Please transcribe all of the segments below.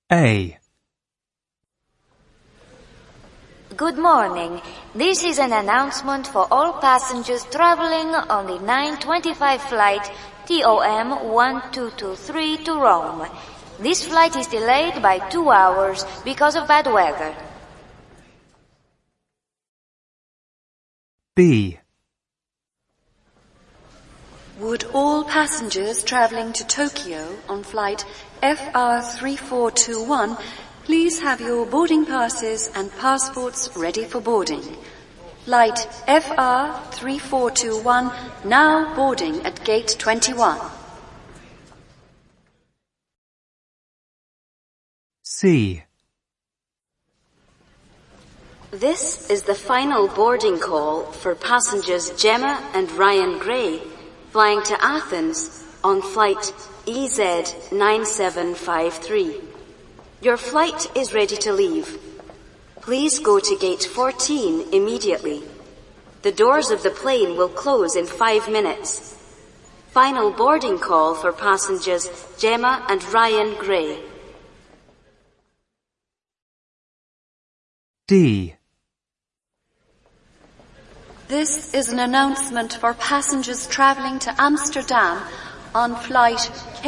A. Good morning. This is an announcement for all passengers traveling on the 9:25 flight TOM 1223 to Rome. This flight is delayed by 2 hours because of bad weather. B. Would all passengers traveling to Tokyo on flight FR3421 please have your boarding passes and passports ready for boarding. Flight FR3421 now boarding at gate 21. C. This is the final boarding call for passengers Gemma and Ryan Gray flying to Athens on flight EZ9753. Your flight is ready to leave. Please go to gate 14 immediately. The doors of the plane will close in 5 minutes. Final boarding call for passengers Gemma and Ryan Gray. D. This is an announcement for passengers travelling to Amsterdam on flight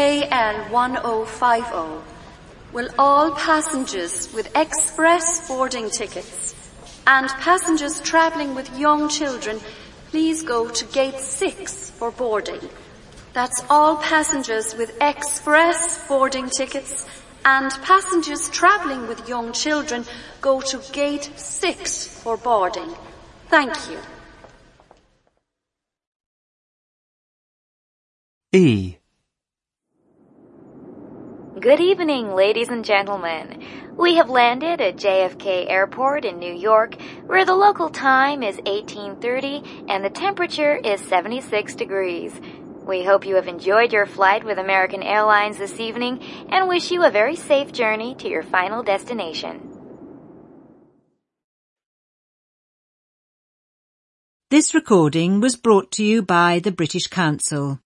KL1050. Will all passengers with express boarding tickets and passengers travelling with young children please go to gate 6 for boarding. That's all passengers with express boarding tickets and passengers travelling with young children go to gate 6 for boarding. Thank you. E. Good evening, ladies and gentlemen. We have landed at JFK Airport in New York, where the local time is 18:30 and the temperature is 76 degrees. We hope you have enjoyed your flight with American Airlines this evening and wish you a very safe journey to your final destination. This recording was brought to you by the British Council.